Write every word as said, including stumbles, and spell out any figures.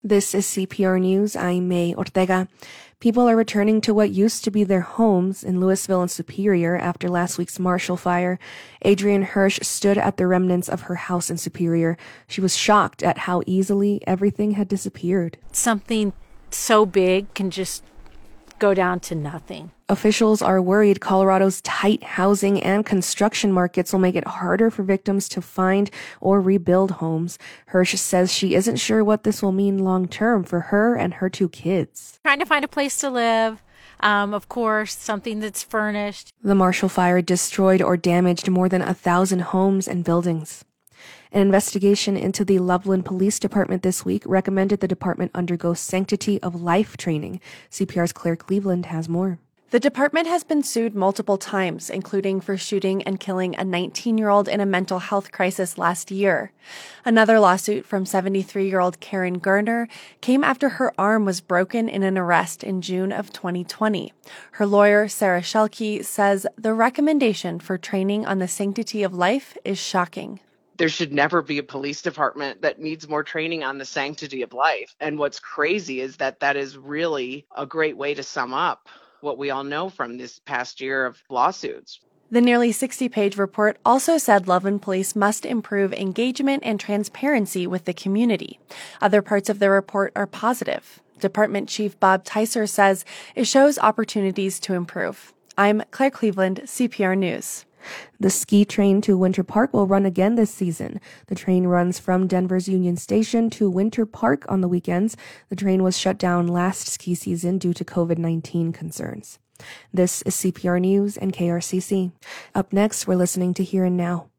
This is C P R News. I'm May Ortega. People are returning to what used to be their homes in Louisville and Superior after last week's Marshall Fire. Adrienne Hirsch stood at the remnants of her house in Superior. She was shocked at how easily everything had disappeared. Something so big can just go down to nothing. Officials are worried Colorado's tight housing and construction markets will make it harder for victims to find or rebuild homes. Hirsch says she isn't sure what this will mean long term for her and her two kids. Trying to find a place to live, um, of course, something that's furnished. The Marshall Fire destroyed or damaged more than a thousand homes and buildings. An investigation into the Loveland Police Department this week recommended the department undergo sanctity of life training. C P R's Claire Cleveland has more. The department has been sued multiple times, including for shooting and killing a nineteen-year-old in a mental health crisis last year. Another lawsuit from seventy-three-year-old Karen Gerner came after her arm was broken in an arrest in June of twenty twenty. Her lawyer, Sarah Shelkey, says the recommendation for training on the sanctity of life is shocking. There should never be a police department that needs more training on the sanctity of life. And what's crazy is that that is really a great way to sum up what we all know from this past year of lawsuits. The nearly sixty-page report also said Loveland Police must improve engagement and transparency with the community. Other parts of the report are positive. Department Chief Bob Tyser says it shows opportunities to improve. I'm Claire Cleveland, C P R News. The ski train to Winter Park will run again this season. The train runs from Denver's Union Station to Winter Park on the weekends. The train was shut down last ski season due to covid nineteen concerns. This is C P R News and K R C C. Up next, we're listening to Here and Now.